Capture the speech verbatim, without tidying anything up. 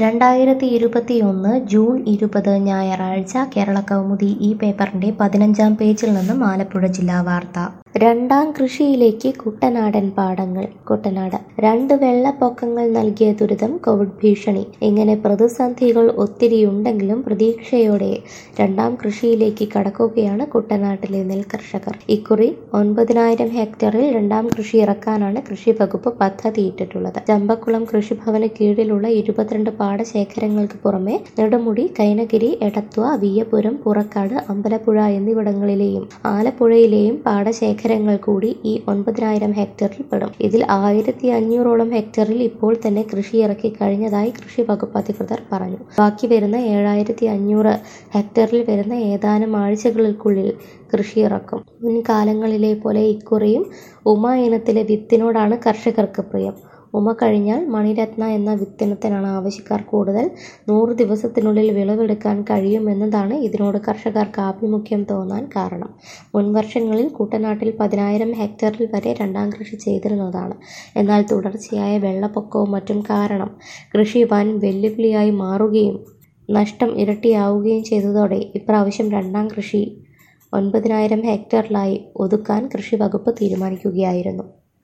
രണ്ടായിരത്തി ഇരുപത്തിയൊന്ന് ജൂൺ ഇരുപത് ഞായറാഴ്ച കേരളകൗമുദി ഈ പേപ്പറിന്റെ പതിനഞ്ചാം പേജിൽ നിന്നും ആലപ്പുഴ ജില്ലാ വാർത്ത. രണ്ടാം കൃഷിയിലേക്ക് കുട്ടനാടൻ പാടങ്ങൾ. കുട്ടനാട് രണ്ട് വെള്ളപ്പൊക്കങ്ങൾ നൽകിയ ദുരിതം, കോവിഡ് ഭീഷണി, ഇങ്ങനെ പ്രതിസന്ധികൾ ഒത്തിരിയുണ്ടെങ്കിലും പ്രതീക്ഷയോടെ രണ്ടാം കൃഷിയിലേക്ക് കടക്കുകയാണ് കുട്ടനാട്ടിലെ നെൽകർഷകർ. ഇക്കുറി ഒൻപതിനായിരം ഹെക്ടറിൽ രണ്ടാം കൃഷി ഇറക്കാനാണ് കൃഷി വകുപ്പ് പദ്ധതിയിട്ടിട്ടുള്ളത്. ചമ്പക്കുളം കൃഷിഭവന് കീഴിലുള്ള ഇരുപത്തിരണ്ട് പാടശേഖരങ്ങൾക്ക് പുറമെ നെടുമുടി, കൈനഗിരി, എടത്വ, വിയ്യപുരം, പുറക്കാട്, അമ്പലപ്പുഴ എന്നിവിടങ്ങളിലെയും ആലപ്പുഴയിലെയും പാടശേഖരങ്ങൾ കൂടി ഈ ഒൻപതിനായിരം ഹെക്ടറിൽ പെടും. ഇതിൽ ആയിരത്തി അഞ്ഞൂറോളം ഹെക്ടറിൽ ഇപ്പോൾ തന്നെ കൃഷി ഇറക്കി കഴിഞ്ഞതായി കൃഷി വകുപ്പ് അധികൃതർ പറഞ്ഞു. ബാക്കി വരുന്ന ഏഴായിരത്തി അഞ്ഞൂറ് ഹെക്ടറിൽ വരുന്ന ഏതാനും ആഴ്ചകൾക്കുള്ളിൽ കൃഷി ഇറക്കും. മുൻകാലങ്ങളിലെ പോലെ ഇക്കുറിയും ഉമ ഇനത്തിലെ വിത്തിനോടാണ് കർഷകർക്ക് പ്രിയം. ഉമ കഴിഞ്ഞാൽ മണിരത്ന എന്ന വിത്തിനത്തിനാണ് ആവശ്യക്കാർ കൂടുതൽ. നൂറ് ദിവസത്തിനുള്ളിൽ വിളവെടുക്കാൻ കഴിയുമെന്നതാണ് ഇതിനോട് കർഷകർക്ക് ആഭിമുഖ്യം തോന്നാൻ കാരണം. മുൻവർഷങ്ങളിൽ കുട്ടനാട്ടിൽ പതിനായിരം ഹെക്ടറിൽ വരെ രണ്ടാം കൃഷി ചെയ്തിരുന്നതാണ്. എന്നാൽ തുടർച്ചയായ വെള്ളപ്പൊക്കവും മറ്റും കാരണം കൃഷി വൻ വെല്ലുവിളിയായി മാറുകയും നഷ്ടം ഇരട്ടിയാവുകയും ചെയ്തതോടെ ഇപ്രാവശ്യം രണ്ടാം കൃഷി ഒൻപതിനായിരം ഹെക്ടറിലായി ഒതുക്കാൻ കൃഷി വകുപ്പ് തീരുമാനിക്കുകയായിരുന്നു.